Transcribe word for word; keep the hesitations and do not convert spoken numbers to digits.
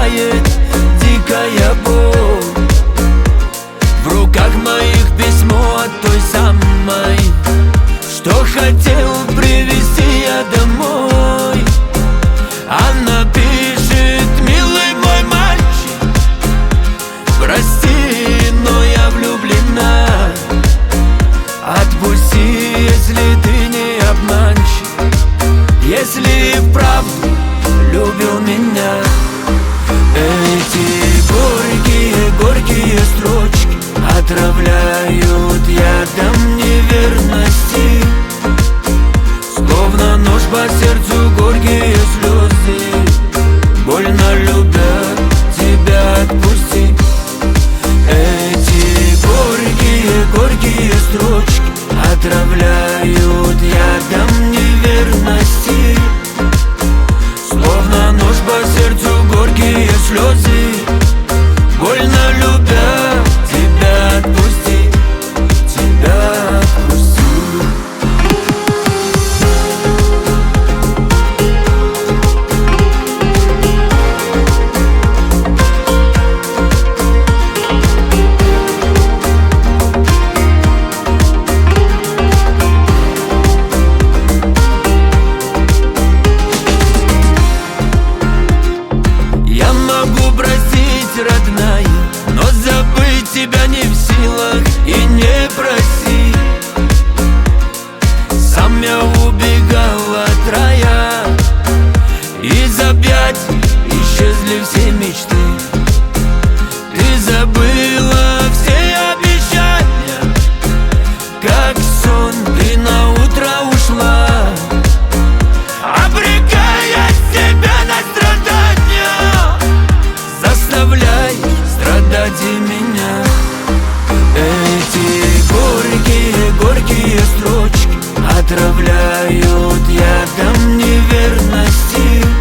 пробирает дикая боль. В руках моих письмо от той самой, что хотел привезти я домой. Она пишет: милый мой мальчик, прости, но я влюблена. Отпусти, если ты не обманщик, если и вправду любил меня. Эти горькие, горькие строчки отравляют ядом неверности, словно нож по сердцу, горькие слезы. Больно любя тебя, отпусти. Эти горькие, горькие строчки отравляют ядом неверности, словно нож по сердцу, горькие слезы. Больно любя тебя, отпусти, тебя отпусти. Я могу простить, родная, но забыть тебя не в силах и не проси. Сам я убегал от рая, из объятий исчезли все мечты. Ты забыла все обещания, как сон ты на утро ушла, обрекая себя на страдания, заставляешь страдать и меня. Эти горькие, горькие строчки отравляют ядом неверности,